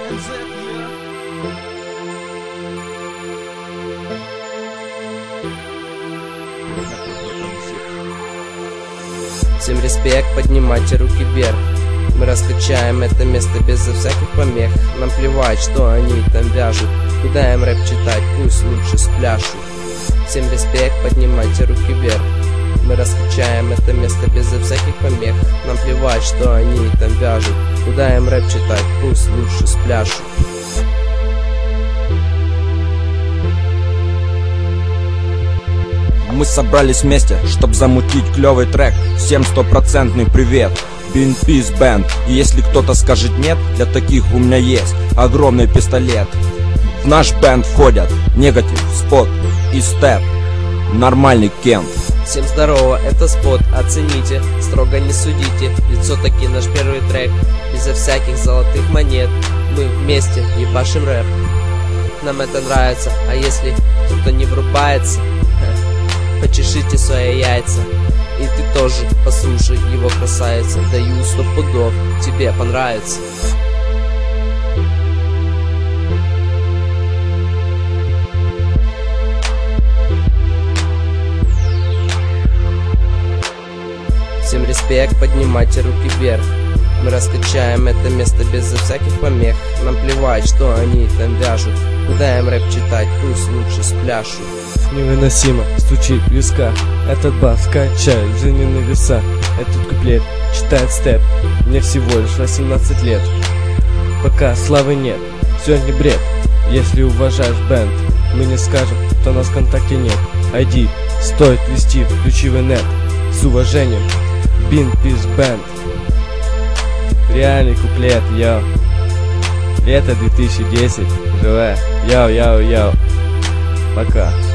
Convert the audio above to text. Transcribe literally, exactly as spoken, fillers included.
Всем респект, поднимайте руки вверх. Мы раскачаем это место безо всяких помех. Нам плевать, что они там вяжут. Куда им рэп читать, пусть лучше спляшут. Всем респект, поднимайте руки вверх. Мы раскачаем это место безо всяких помех. Нам плевать, что они там вяжут. Куда им рэп читать, пусть лучше спляшут. Мы собрались вместе, чтоб замутить клевый трек. Всем стопроцентный привет, Bean Peace Band. И если кто-то скажет нет, для таких у меня есть огромный пистолет. В наш бэнд входят негатив, спот и степ. Нормальный Кент. Всем здорово, это спот, оцените, строго не судите. Лицо таки наш первый трек, безо всяких золотых монет. Мы вместе ебашим рэп. Нам это нравится, а если кто-то не врубается, почешите свои яйца. И ты тоже послушай его, красавица. Даю сто пудов, тебе понравится. Всем респект, поднимайте руки вверх. Мы раскачаем это место безо всяких помех. Нам плевать, что они там вяжут. Куда им рэп читать, пусть лучше спляшут. Невыносимо стучит в висках. Этот бас качает жизненные веса. Этот куплет читает степ. Мне всего лишь восемнадцать лет. Пока славы нет, все не бред. Если уважаешь бэнд, мы не скажем, что нас в контакте нет. ай ди стоит ввести, включи в инет. С уважением, Bean Peace Band. Реальный куплет, йоу. Лето две тысячи десять, живая, йоу, йоу, йоу. Пока.